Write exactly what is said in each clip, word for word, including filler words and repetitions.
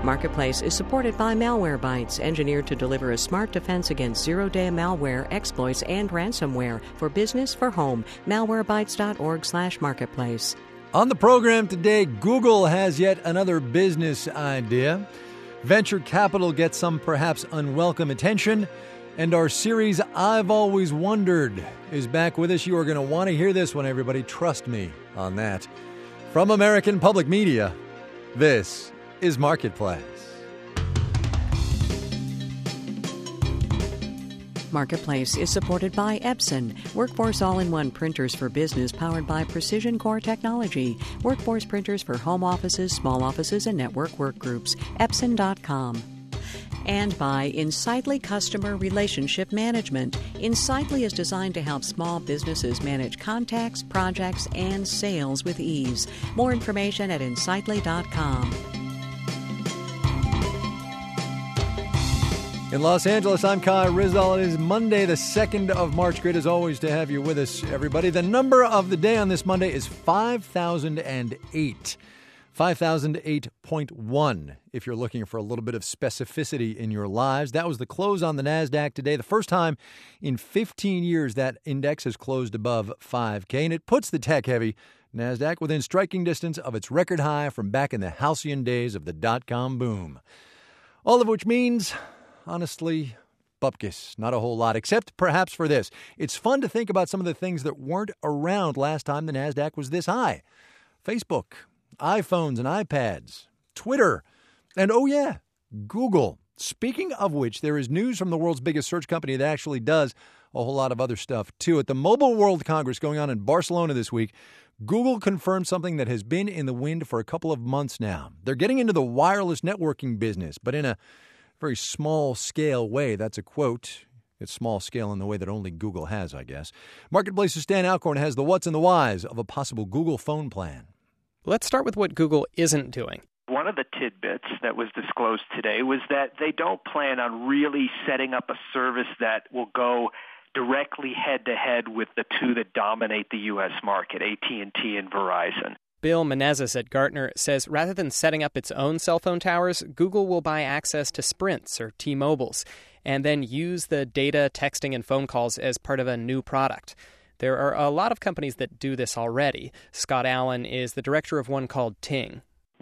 Marketplace is supported by Malwarebytes, engineered to deliver a smart defense against zero-day malware, exploits, and ransomware for business, for home. Malwarebytes.org slash marketplace. On the program today, Google has yet another business idea. Venture capital gets some perhaps unwelcome attention. And our series, I've Always Wondered, is back with us. You are going to want to hear this one, everybody. Trust me on that. From American Public Media, this is Marketplace. Marketplace is supported by Epson, Workforce All-in-One printers for business powered by Precision Core technology. Workforce printers for home offices, small offices, and network workgroups. Epson dot com. And by Insightly Customer Relationship Management. Insightly is designed to help small businesses manage contacts, projects, and sales with ease. More information at Insightly dot com. In Los Angeles, I'm Kai Rizal. It is Monday, the second of March. Great as always to have you with us, everybody. The number of the day on this Monday is five thousand eight. five thousand eight point one, if you're looking for a little bit of specificity in your lives. That was the close on the NASDAQ today. The first time in fifteen years that index has closed above five K, and it puts the tech-heavy NASDAQ within striking distance of its record high from back in the halcyon days of the dot-com boom. All of which means, honestly, bupkis, not a whole lot, except perhaps for this. It's fun to think about some of the things that weren't around last time the NASDAQ was this high. Facebook, iPhones and iPads, Twitter, and oh yeah, Google. Speaking of which, there is news from the world's biggest search company that actually does a whole lot of other stuff too. At the Mobile World Congress going on in Barcelona this week, Google confirmed something that has been in the wind for a couple of months now. They're getting into the wireless networking business, but in a very small scale way. That's a quote. It's small scale in the way that only Google has, I guess. Marketplace's Stan Alcorn has the what's and the whys of a possible Google phone plan. Let's start with what Google isn't doing. One of the tidbits that was disclosed today was that they don't plan on really setting up a service that will go directly head-to-head with the two that dominate the U S market, A T and T and Verizon. Bill Menezes at Gartner says rather than setting up its own cell phone towers, Google will buy access to Sprint's or T-Mobile's and then use the data, texting, and phone calls as part of a new product. There are a lot of companies that do this already. Scott Allen is the director of one called Ting.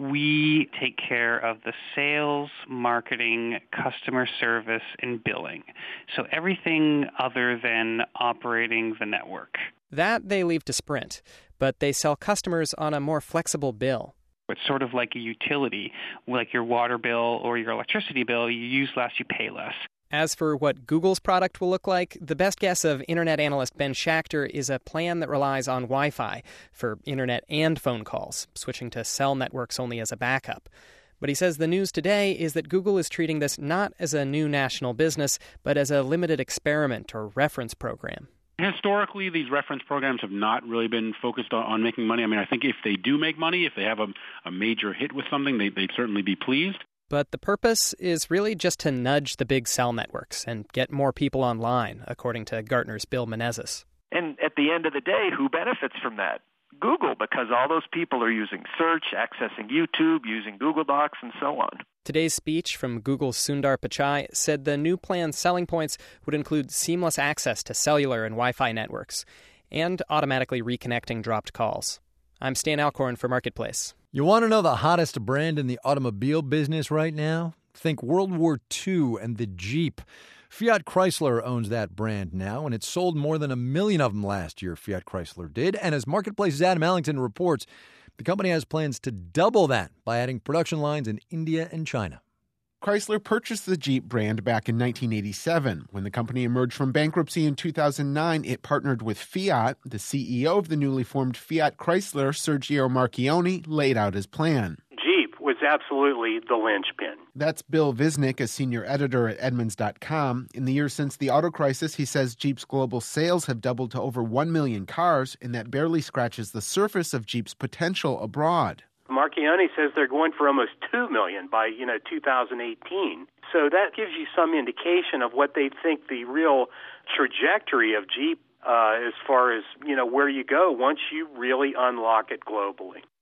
We take care of the sales, marketing, customer service, and billing. So everything other than operating the network. That they leave to Sprint, but they sell customers on a more flexible bill. It's sort of like a utility, like your water bill or your electricity bill. You use less, you pay less. As for what Google's product will look like, the best guess of internet analyst Ben Schachter is a plan that relies on Wi-Fi for internet and phone calls, switching to cell networks only as a backup. But he says the news today is that Google is treating this not as a new national business, but as a limited experiment or reference program. Historically, these reference programs have not really been focused on, on making money. I mean, I think if they do make money, if they have a, a major hit with something, they, they'd certainly be pleased. But the purpose is really just to nudge the big cell networks and get more people online, according to Gartner's Bill Menezes. And at the end of the day, who benefits from that? Google, because all those people are using search, accessing YouTube, using Google Docs, and so on. Today's speech from Google's Sundar Pichai said the new plan's selling points would include seamless access to cellular and Wi-Fi networks and automatically reconnecting dropped calls. I'm Stan Alcorn for Marketplace. You want to know the hottest brand in the automobile business right now? Think World War Two and the Jeep. Fiat Chrysler owns that brand now, and it sold more than a million of them last year, Fiat Chrysler did. And as Marketplace's Adam Allington reports, the company has plans to double that by adding production lines in India and China. Chrysler purchased the Jeep brand back in nineteen eighty-seven. When the company emerged from bankruptcy in two thousand nine, it partnered with Fiat. The C E O of the newly formed Fiat Chrysler, Sergio Marchionne, laid out his plan. Jeep was absolutely the linchpin. That's Bill Visnick, a senior editor at Edmunds dot com. In the years since the auto crisis, he says Jeep's global sales have doubled to over one million cars, and that barely scratches the surface of Jeep's potential abroad. Marchionne says they're going for almost two million by, you know, two thousand eighteen. So that gives you some indication of what they think the real trajectory of Jeep uh, as far as, you know, where you go once you really unlock it globally.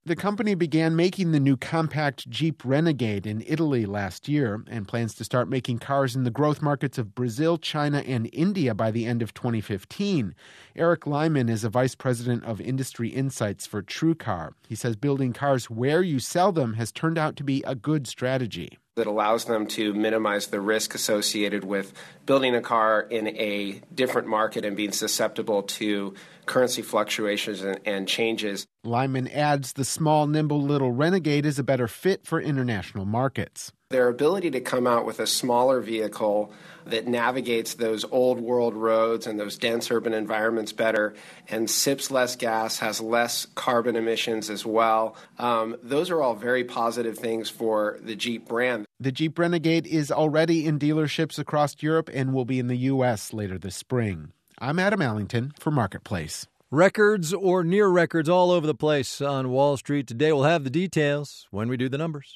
The company began making the new compact Jeep Renegade in Italy last year and plans to start making cars in the growth markets of Brazil, China, and India by the end of twenty fifteen. Eric Lyman is a vice president of industry insights for TrueCar. He says building cars where you sell them has turned out to be a good strategy. That allows them to minimize the risk associated with building a car in a different market and being susceptible to currency fluctuations and, and changes. Lyman adds the small, nimble little Renegade is a better fit for international markets. Their ability to come out with a smaller vehicle that navigates those old world roads and those dense urban environments better and sips less gas, has less carbon emissions as well. Um, those are all very positive things for the Jeep brand. The Jeep Renegade is already in dealerships across Europe and will be in the U S later this spring. I'm Adam Allington for Marketplace. Records or near records all over the place on Wall Street today. We'll have the details when we do the numbers.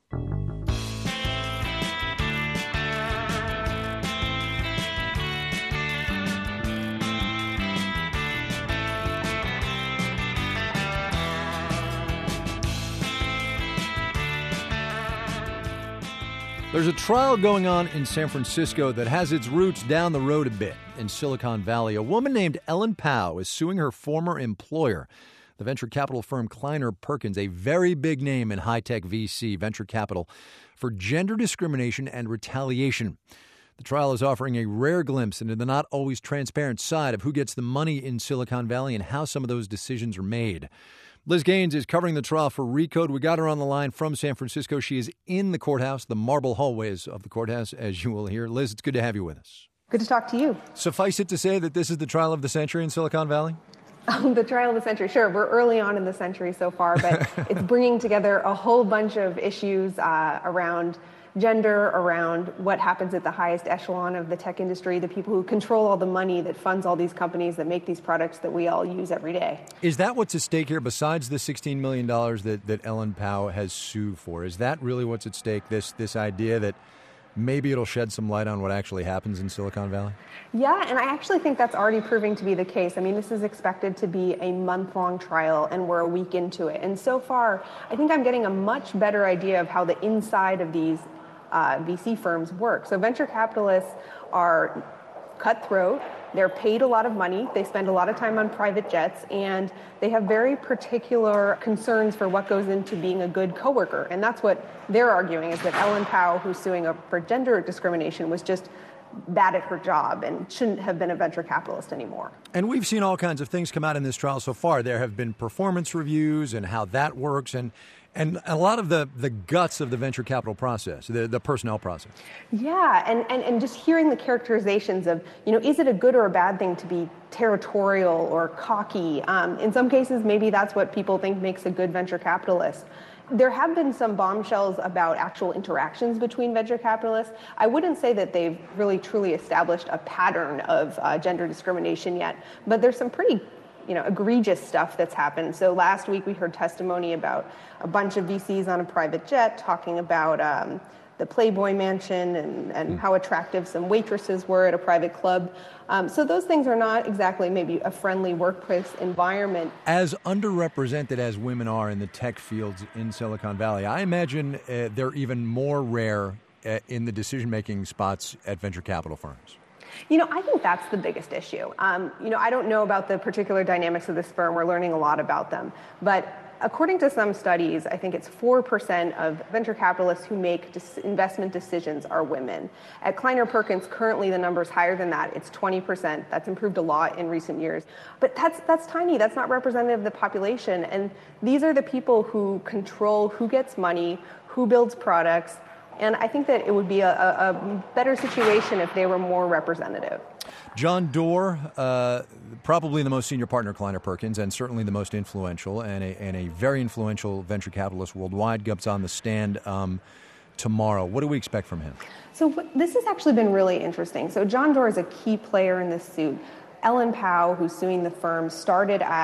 There's a trial going on in San Francisco that has its roots down the road a bit in Silicon Valley. A woman named Ellen Pao is suing her former employer, the venture capital firm Kleiner Perkins, a very big name in high-tech V C venture capital, for gender discrimination and retaliation. The trial is offering a rare glimpse into the not always transparent side of who gets the money in Silicon Valley and how some of those decisions are made. Liz Gaines is covering the trial for Recode. We got her on the line from San Francisco. She is in the courthouse, the marble hallways of the courthouse, as you will hear. Liz, it's good to have you with us. Good to talk to you. Suffice it to say that this is the trial of the century in Silicon Valley? Um, the trial of the century, sure. We're early on in the century so far, but it's bringing together a whole bunch of issues uh, around gender, around what happens at the highest echelon of the tech industry, the people who control all the money that funds all these companies that make these products that we all use every day. Is that what's at stake here, besides the sixteen million dollars that, that Ellen Pao has sued for? Is that really what's at stake, this this idea that maybe it'll shed some light on what actually happens in Silicon Valley? Yeah, and I actually think that's already proving to be the case. I mean, this is expected to be a month-long trial, and we're a week into it. And so far, I think I'm getting a much better idea of how the inside of these Uh, V C firms work. So venture capitalists are cutthroat. They're paid a lot of money. They spend a lot of time on private jets, and they have very particular concerns for what goes into being a good coworker. And that's what they're arguing, is that Ellen Pao, who's suing for gender discrimination, was just bad at her job and shouldn't have been a venture capitalist anymore. And we've seen all kinds of things come out in this trial so far. There have been performance reviews and how that works, and and a lot of the, the guts of the venture capital process, the, the personnel process. Yeah, and, and, and just hearing the characterizations of, you know, is it a good or a bad thing to be territorial or cocky? Um, in some cases, maybe that's what people think makes a good venture capitalist. There have been some bombshells about actual interactions between venture capitalists. I wouldn't say that they've really truly established a pattern of uh, gender discrimination yet, but there's some pretty you know, egregious stuff that's happened. So last week we heard testimony about a bunch of V Cs on a private jet talking about um, the Playboy Mansion and, and how attractive some waitresses were at a private club. Um, so those things are not exactly maybe a friendly workplace environment. As underrepresented as women are in the tech fields in Silicon Valley, I imagine uh, they're even more rare uh, in the decision-making spots at venture capital firms. You know, I think that's the biggest issue. Um, you know, I don't know about the particular dynamics of this firm. We're learning a lot about them. But according to some studies, I think it's four percent of venture capitalists who make dis- investment decisions are women. At Kleiner Perkins, currently the number's higher than that. It's twenty percent. That's improved a lot in recent years. But that's that's tiny. That's not representative of the population. And these are the people who control who gets money, who builds products. And I think that it would be a, a, a better situation if they were more representative. John Doerr, uh, probably the most senior partner at Kleiner Perkins, and certainly the most influential, and a, and a very influential venture capitalist worldwide, comes on the stand um, tomorrow. What do we expect from him? So what, this has actually been really interesting. So John Doerr is a key player in this suit. Ellen Pao, who's suing the firm, started at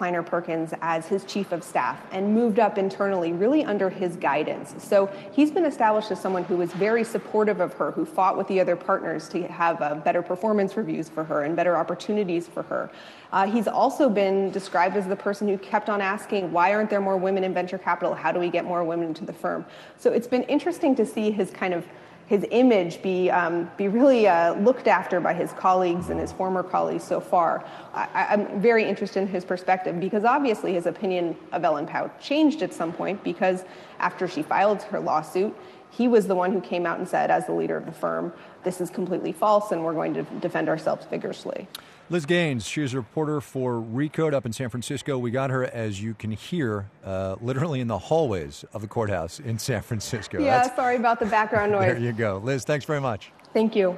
Kleiner Perkins as his chief of staff and moved up internally really under his guidance. So he's been established as someone who was very supportive of her, who fought with the other partners to have uh, better performance reviews for her and better opportunities for her. Uh, he's also been described as the person who kept on asking, why aren't there more women in venture capital? How do we get more women into the firm? So it's been interesting to see his kind of his image be um, be really uh, looked after by his colleagues and his former colleagues so far. I, I'm very interested in his perspective because obviously his opinion of Ellen Pao changed at some point because after she filed her lawsuit, he was the one who came out and said, as the leader of the firm, this is completely false and we're going to defend ourselves vigorously. Liz Gaines, she's a reporter for Recode up in San Francisco. We got her, as you can hear, uh, literally in the hallways of the courthouse in San Francisco. Yeah, That's, sorry about the background noise. There you go. Liz, thanks very much. Thank you.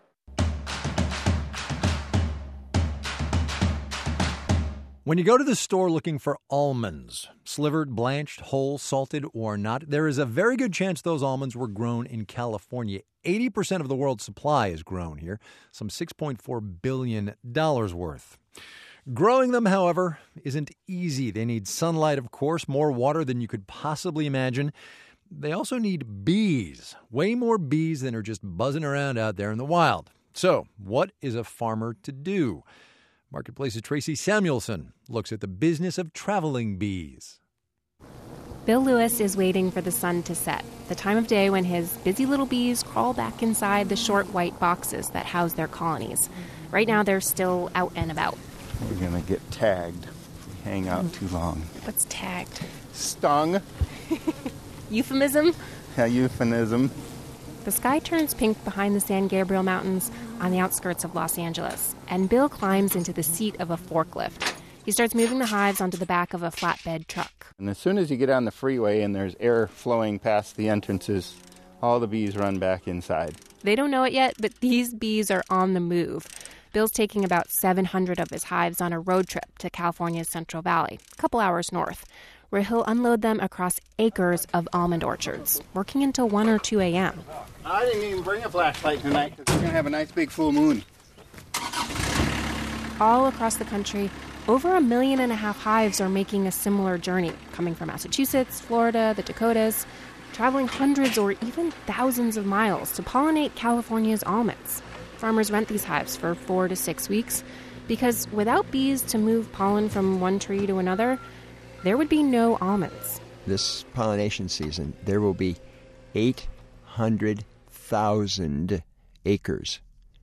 When you go to the store looking for almonds, slivered, blanched, whole, salted, or not, there is a very good chance those almonds were grown in California. eighty percent of the world's supply is grown here, some six point four billion dollars worth. Growing them, however, isn't easy. They need sunlight, of course, more water than you could possibly imagine. They also need bees, way more bees than are just buzzing around out there in the wild. So, what is a farmer to do? Marketplace's Tracy Samuelson looks at the business of traveling bees. Bill Lewis is waiting for the sun to set, the time of day when his busy little bees crawl back inside the short white boxes that house their colonies. Right now, they're still out and about. We're going to get tagged if we hang out too long. What's tagged? Stung. Euphemism? Yeah, euphemism. The sky turns pink behind the San Gabriel Mountains on the outskirts of Los Angeles, and Bill climbs into the seat of a forklift. He starts moving the hives onto the back of a flatbed truck. And as soon as you get on the freeway and there's air flowing past the entrances, all the bees run back inside. They don't know it yet, but these bees are on the move. Bill's taking about seven hundred of his hives on a road trip to California's Central Valley, a couple hours north, where he'll unload them across acres of almond orchards, working until one or two a.m. I didn't even bring a flashlight tonight because we're going to have a nice big full moon. All across the country, over a million and a half hives are making a similar journey, coming from Massachusetts, Florida, the Dakotas, traveling hundreds or even thousands of miles to pollinate California's almonds. Farmers rent these hives for four to six weeks because without bees to move pollen from one tree to another, there would be no almonds. This pollination season, there will be eight hundred thousand acres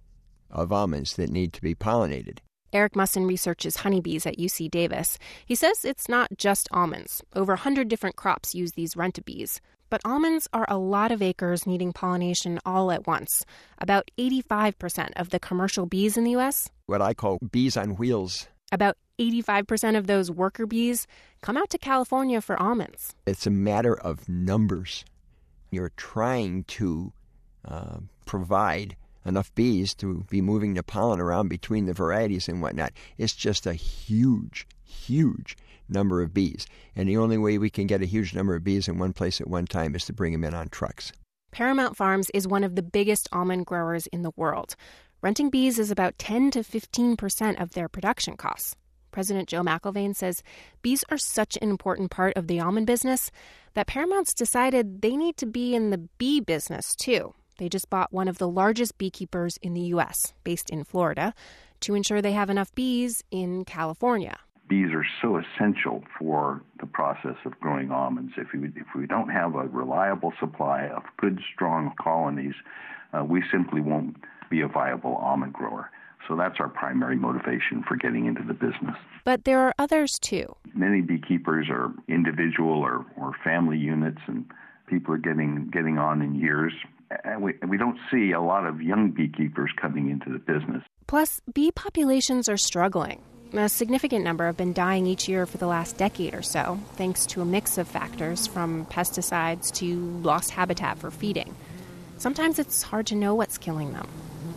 of almonds that need to be pollinated. Eric Musson researches honeybees at U C Davis. He says it's not just almonds. Over one hundred different crops use these rent-a-bees. But almonds are a lot of acres needing pollination all at once. About eighty-five percent of the commercial bees in the U S, what I call bees on wheels. About eighty-five percent of those worker bees come out to California for almonds. It's a matter of numbers. You're trying to uh, provide enough bees to be moving the pollen around between the varieties and whatnot. It's just a huge, huge number of bees. And the only way we can get a huge number of bees in one place at one time is to bring them in on trucks. Paramount Farms is one of the biggest almond growers in the world. Renting bees is about ten to fifteen percent of their production costs. President Joe McIlvaine says bees are such an important part of the almond business that Paramount's decided they need to be in the bee business, too. They just bought one of the largest beekeepers in the U S, based in Florida, to ensure they have enough bees in California. Bees are so essential for the process of growing almonds. If we, if we don't have a reliable supply of good, strong colonies, uh, we simply won't be a viable almond grower. So that's our primary motivation for getting into the business. But there are others, too. Many beekeepers are individual or, or family units, and people are getting getting on in years. And we, we don't see a lot of young beekeepers coming into the business. Plus, bee populations are struggling. A significant number have been dying each year for the last decade or so, thanks to a mix of factors from pesticides to lost habitat for feeding. Sometimes it's hard to know what's killing them.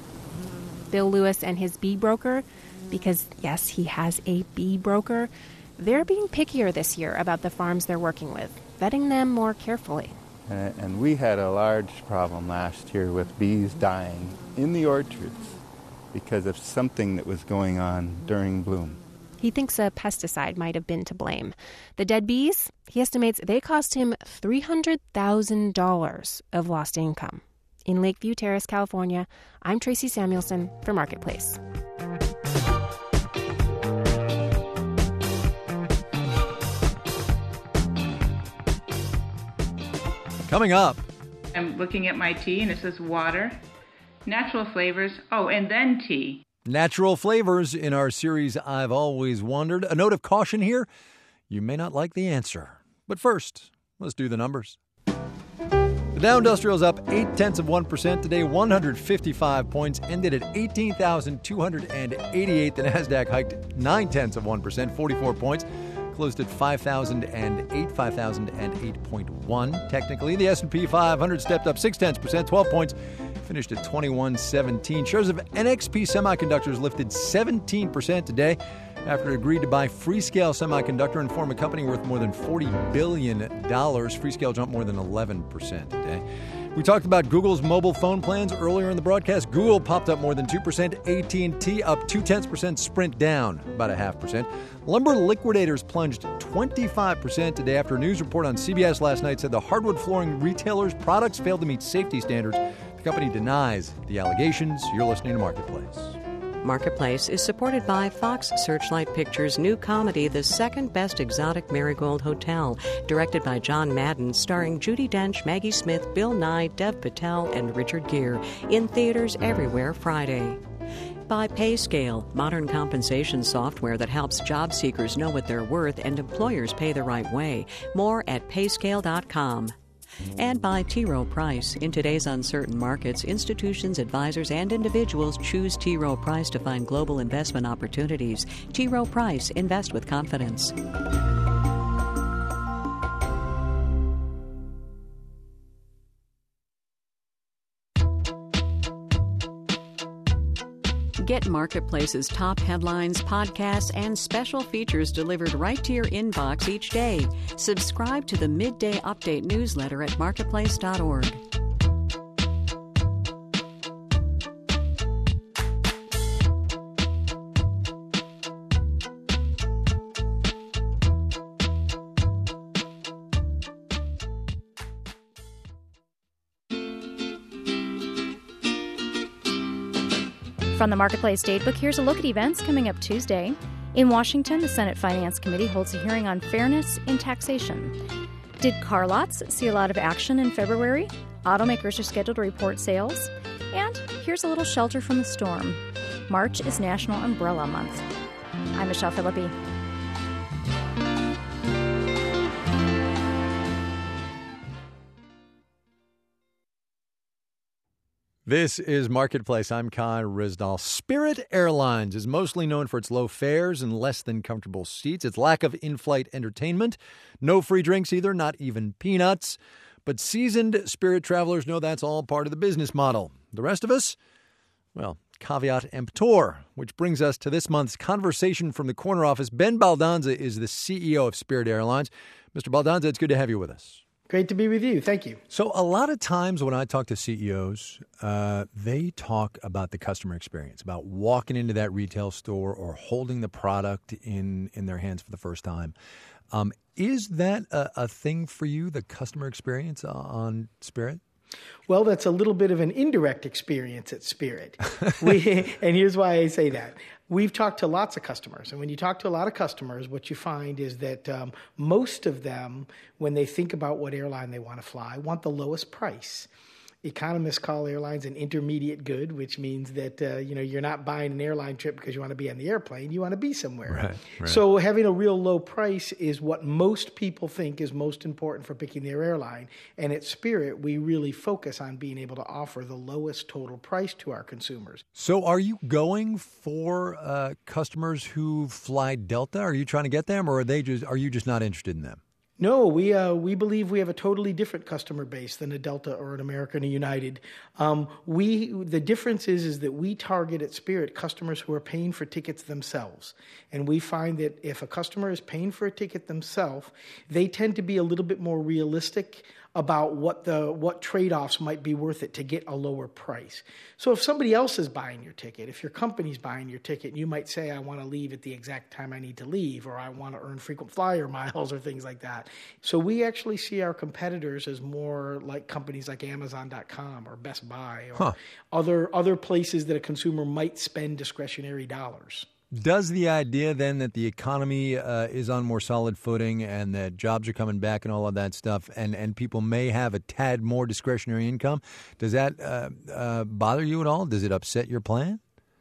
Bill Lewis and his bee broker, because, yes, he has a bee broker, they're being pickier this year about the farms they're working with, vetting them more carefully. Uh, and we had a large problem last year with bees dying in the orchards because of something that was going on during bloom. He He thinks a pesticide might have been to blame. The dead bees, he estimates they cost him three hundred thousand dollars of lost income. In Lakeview Terrace, California, I'm Tracy Samuelson for Marketplace. Coming up. I'm looking at my tea, and it says water, natural flavors, oh, and then tea. Natural flavors in our series I've Always Wondered. A note of caution here, you may not like the answer. But first, let's do the numbers. The Dow Industrial is up eight tenths of one percent today, one hundred fifty-five points, ended at eighteen thousand two hundred eighty-eight. The Nasdaq hiked nine tenths of one percent, forty-four points. Closed at five thousand eight, five thousand eight point one. Technically, the S and P five hundred stepped up six tenths percent, twelve points, finished at twenty-one seventeen. Shares of N X P Semiconductors lifted seventeen percent today after it agreed to buy Freescale Semiconductor and form a company worth more than forty billion dollars. Freescale jumped more than eleven percent today. We talked about Google's mobile phone plans earlier in the broadcast. Google popped up more than two percent. A T and T up two tenths percent. Sprint down about a half percent. Lumber liquidators plunged twenty-five percent today after a news report on C B S last night said the hardwood flooring retailer's products failed to meet safety standards. The company denies the allegations. You're listening to Marketplace. Marketplace is supported by Fox Searchlight Pictures' new comedy, The Second Best Exotic Marigold Hotel, directed by John Madden, starring Judi Dench, Maggie Smith, Bill Nye, Dev Patel, and Richard Gere, in theaters everywhere Friday. By PayScale, modern compensation software that helps job seekers know what they're worth and employers pay the right way. More at payscale dot com. And by T. Rowe Price. In today's uncertain markets, institutions, advisors, and individuals choose T. Rowe Price to find global investment opportunities. T. Rowe Price. Invest with confidence. Get Marketplace's top headlines, podcasts, and special features delivered right to your inbox each day. Subscribe to the Midday Update newsletter at marketplace dot org. From the Marketplace Datebook, here's a look at events coming up Tuesday. In Washington, the Senate Finance Committee holds a hearing on fairness in taxation. Did car lots see a lot of action in February? Automakers are scheduled to report sales. And here's a little shelter from the storm. March is National Umbrella Month. I'm Michelle Philippi. This is Marketplace. I'm Kai Ryssdal. Spirit Airlines is mostly known for its low fares and less than comfortable seats, its lack of in-flight entertainment, no free drinks either, not even peanuts. But seasoned Spirit travelers know that's all part of the business model. The rest of us, well, caveat emptor, which brings us to this month's conversation from the corner office. Ben Baldanza is the C E O of Spirit Airlines. Mister Baldanza, it's good to have you with us. Great to be with you. Thank you. So a lot of times when I talk to C E Os, uh, they talk about the customer experience, about walking into that retail store or holding the product in, in their hands for the first time. Um, is that a, a thing for you, the customer experience on Spirit? Well, that's a little bit of an indirect experience at Spirit. we, and here's why I say that. We've talked to lots of customers, and when you talk to a lot of customers, what you find is that um, most of them, when they think about what airline they want to fly, want the lowest price. Economists call airlines an intermediate good, which means that uh, you know you're not buying an airline trip because you want to be on the airplane. You want to be somewhere. Right, right. So having a real low price is what most people think is most important for picking their airline. And at Spirit, we really focus on being able to offer the lowest total price to our consumers. So are you going for uh, customers who fly Delta? Are you trying to get them, or are they just are you just not interested in them? No, we uh, we believe we have a totally different customer base than a Delta or an American or United. Um, we the difference is is that we target at Spirit customers who are paying for tickets themselves, and we find that if a customer is paying for a ticket themselves, they tend to be a little bit more realistic about what the what trade-offs might be worth it to get a lower price. So if somebody else is buying your ticket, if your company's buying your ticket, you might say, I want to leave at the exact time I need to leave, or I want to earn frequent flyer miles or things like that. So we actually see our competitors as more like companies like Amazon dot com or Best Buy or huh. other other places that a consumer might spend discretionary dollars. Does the idea then that the economy uh, is on more solid footing and that jobs are coming back and all of that stuff and, and people may have a tad more discretionary income, does that uh, uh, bother you at all? Does it upset your plan?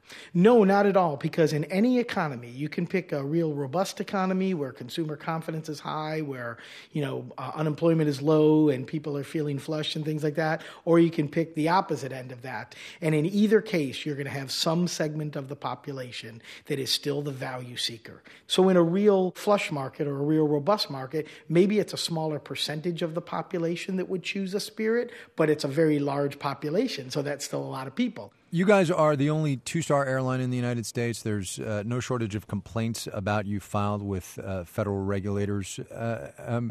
No, not at all, because in any economy, you can pick a real robust economy where consumer confidence is high, where, you know, uh, unemployment is low and people are feeling flush and things like that, or you can pick the opposite end of that. And in either case, you're going to have some segment of the population that is still the value seeker. So in a real flush market or a real robust market, maybe it's a smaller percentage of the population that would choose a Spirit, but it's a very large population, so that's still a lot of people. You guys are the only two-star airline in the United States. There's uh, no shortage of complaints about you filed with uh, federal regulators. Uh, um,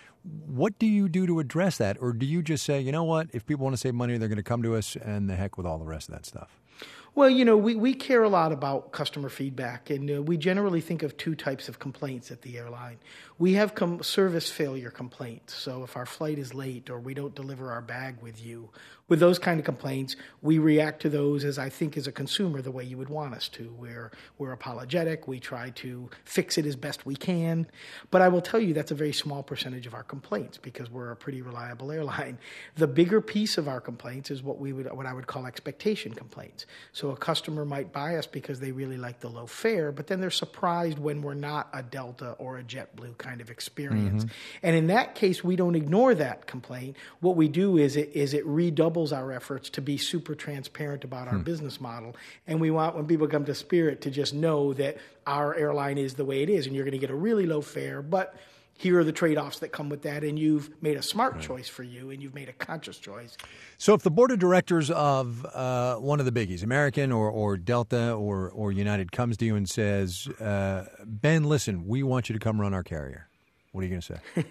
what do you do to address that? Or do you just say, you know what, if people want to save money, they're going to come to us, and the heck with all the rest of that stuff? Well, you know, we, we care a lot about customer feedback, and uh, we generally think of two types of complaints at the airline. We have com- service failure complaints. So if our flight is late or we don't deliver our bag with you, with those kind of complaints, we react to those as I think as a consumer the way you would want us to. We're, we're apologetic. We try to fix it as best we can. But I will tell you that's a very small percentage of our complaints because we're a pretty reliable airline. The bigger piece of our complaints is what we would what I would call expectation complaints. So a customer might buy us because they really like the low fare, but then they're surprised when we're not a Delta or a JetBlue kind of experience. Mm-hmm. And in that case, we don't ignore that complaint. What we do is it, is it redoubles our efforts to be super transparent about our hmm. business model. And we want, when people come to Spirit, to just know that our airline is the way it is, and you're going to get a really low fare, but here are the trade-offs that come with that, and you've made a smart right. choice for you, and you've made a conscious choice. So if the board of directors of uh, one of the biggies, American or, or Delta or, or United, comes to you and says, uh, Ben, listen, we want you to come run our carrier, what are you going to say?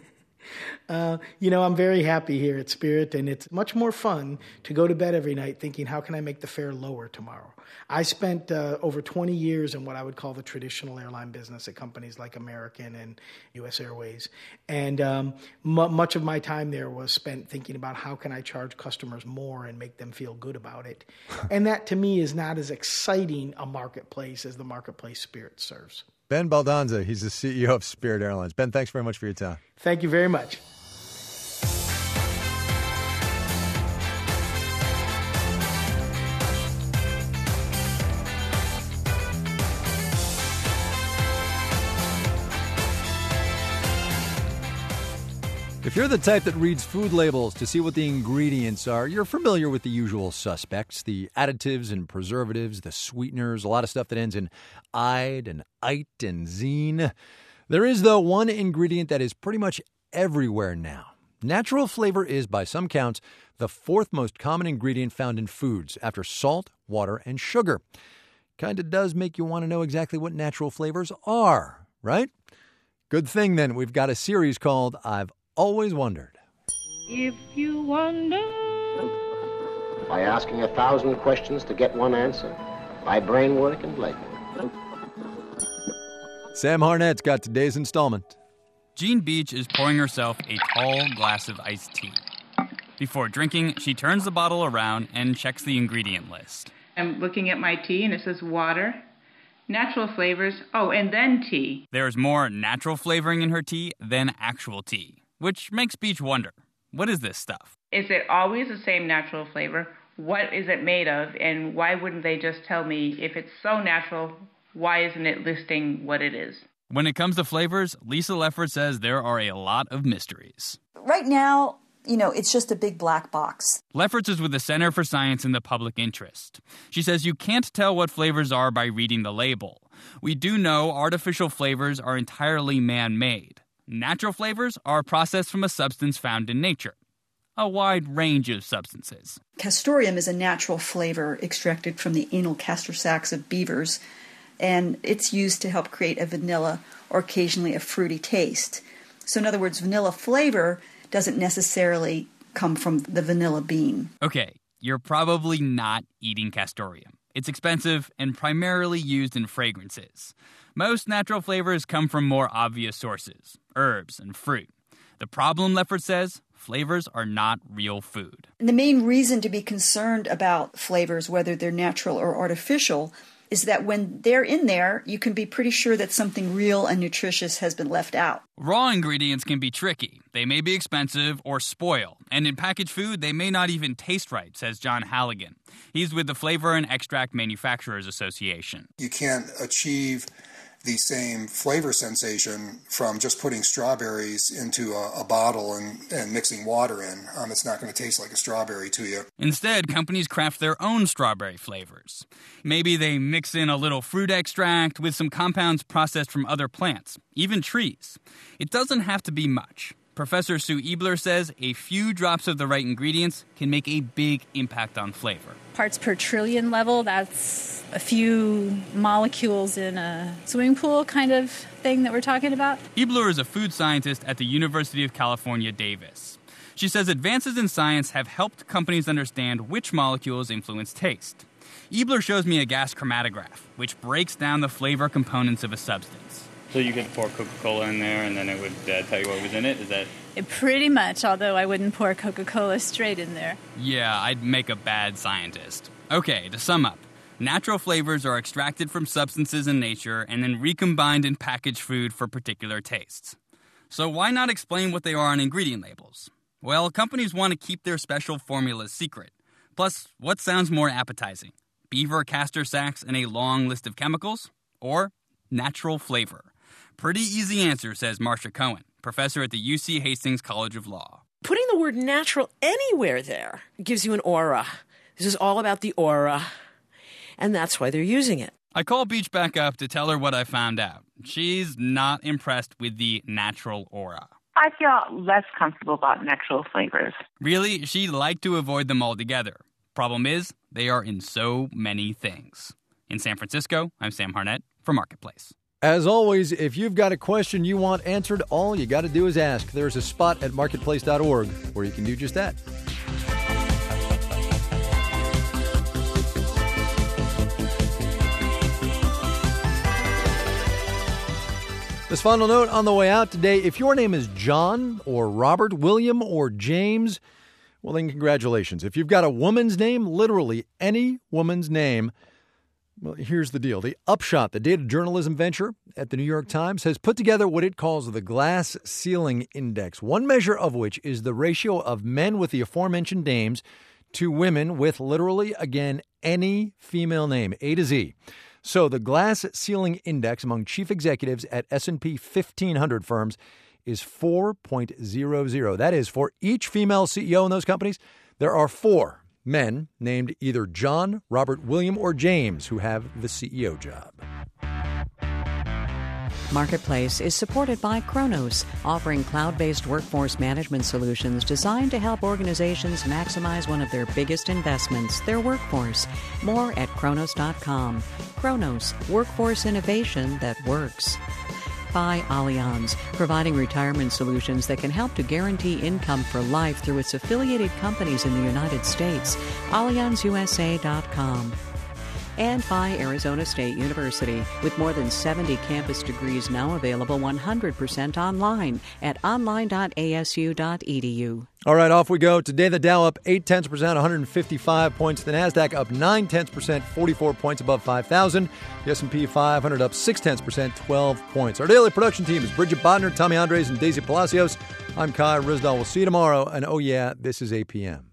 Uh, you know, I'm very happy here at Spirit, and it's much more fun to go to bed every night thinking, how can I make the fare lower tomorrow? I spent uh, over twenty years in what I would call the traditional airline business at companies like American and U S Airways. And um, m- much of my time there was spent thinking about how can I charge customers more and make them feel good about it. And that, to me, is not as exciting a marketplace as the marketplace Spirit serves. Ben Baldanza, he's the C E O of Spirit Airlines. Ben, thanks very much for your time. Thank you very much. If you're the type that reads food labels to see what the ingredients are, you're familiar with the usual suspects, the additives and preservatives, the sweeteners, a lot of stuff that ends in "ide" and "ite" and "zine." There is, though, one ingredient that is pretty much everywhere now. Natural flavor is, by some counts, the fourth most common ingredient found in foods after salt, water, and sugar. Kind of does make you want to know exactly what natural flavors are, right? Good thing, then, we've got a series called I've Always Wondered. If you wonder... By asking a thousand questions to get one answer. By brain work and leg work. Sam Harnett's got today's installment. Jean Beach is pouring herself a tall glass of iced tea. Before drinking, she turns the bottle around and checks the ingredient list. I'm looking at my tea, and it says water, natural flavors, oh, and then tea. There's more natural flavoring in her tea than actual tea, which makes Beach wonder, what is this stuff? Is it always the same natural flavor? What is it made of? And why wouldn't they just tell me, if it's so natural, why isn't it listing what it is? When it comes to flavors, Lisa Leffert says there are a lot of mysteries. Right now, you know, it's just a big black box. Lefferts is with the Center for Science in the Public Interest. She says you can't tell what flavors are by reading the label. We do know artificial flavors are entirely man-made. Natural flavors are processed from a substance found in nature. A wide range of substances. Castoreum is a natural flavor extracted from the anal castor sacs of beavers, and it's used to help create a vanilla or occasionally a fruity taste. So in other words, vanilla flavor doesn't necessarily come from the vanilla bean. Okay, you're probably not eating castoreum. It's expensive and primarily used in fragrances. Most natural flavors come from more obvious sources, herbs and fruit. The problem, Leffert says, flavors are not real food. And the main reason to be concerned about flavors, whether they're natural or artificial, is that when they're in there, you can be pretty sure that something real and nutritious has been left out. Raw ingredients can be tricky. They may be expensive or spoil. And in packaged food, they may not even taste right, says John Halligan. He's with the Flavor and Extract Manufacturers Association. You can't achieve the same flavor sensation from just putting strawberries into a, a bottle and, and mixing water in. Um, it's not going to taste like a strawberry to you. Instead, companies craft their own strawberry flavors. Maybe they mix in a little fruit extract with some compounds processed from other plants, even trees. It doesn't have to be much. Professor Sue Ebler says a few drops of the right ingredients can make a big impact on flavor. Parts per trillion level, that's a few molecules in a swimming pool kind of thing that we're talking about. Ebler is a food scientist at the University of California, Davis. She says advances in science have helped companies understand which molecules influence taste. Ebler shows me a gas chromatograph, which breaks down the flavor components of a substance. So you could pour Coca-Cola in there and then it would uh, tell you what was in it? Is that... It pretty much, although I wouldn't pour Coca-Cola straight in there. Yeah, I'd make a bad scientist. Okay, to sum up, natural flavors are extracted from substances in nature and then recombined in packaged food for particular tastes. So why not explain what they are on ingredient labels? Well, companies want to keep their special formulas secret. Plus, what sounds more appetizing? Beaver castor sacs and a long list of chemicals? Or natural flavor? Pretty easy answer, says Marcia Cohen, professor at the U C Hastings College of Law. Putting the word natural anywhere there gives you an aura. This is all about the aura, and that's why they're using it. I call Beach back up to tell her what I found out. She's not impressed with the natural aura. I feel less comfortable about natural flavors. Really, she'd like to avoid them altogether. Problem is, they are in so many things. In San Francisco, I'm Sam Harnett for Marketplace. As always, if you've got a question you want answered, all you got to do is ask. There's a spot at marketplace dot org where you can do just that. This final note on the way out today, if your name is John or Robert, William or James, well then congratulations. If you've got a woman's name, literally any woman's name, well, here's the deal. The Upshot, the data journalism venture at the New York Times, has put together what it calls the Glass Ceiling Index, one measure of which is the ratio of men with the aforementioned names to women with literally, again, any female name, A to Z. So the Glass Ceiling Index among chief executives at S and P fifteen hundred firms is four point zero zero. That is, for each female C E O in those companies, there are four men named either John, Robert, William, or James who have the C E O job. Marketplace is supported by Kronos, offering cloud-based workforce management solutions designed to help organizations maximize one of their biggest investments, their workforce. More at kronos dot com. Kronos, workforce innovation that works. By Allianz, providing retirement solutions that can help to guarantee income for life through its affiliated companies in the United States. Allianz U S A dot com. And by Arizona State University, with more than seventy campus degrees now available one hundred percent online at online dot a s u dot e d u. All right, off we go. Today, the Dow up eight tenths percent, one hundred fifty-five points. The NASDAQ up nine tenths percent, forty-four points above five thousand. The S and P five hundred up six tenths percent, twelve points. Our daily production team is Bridget Bodner, Tommy Andres, and Daisy Palacios. I'm Kai Ryssdal. We'll see you tomorrow. And oh yeah, this is A P M.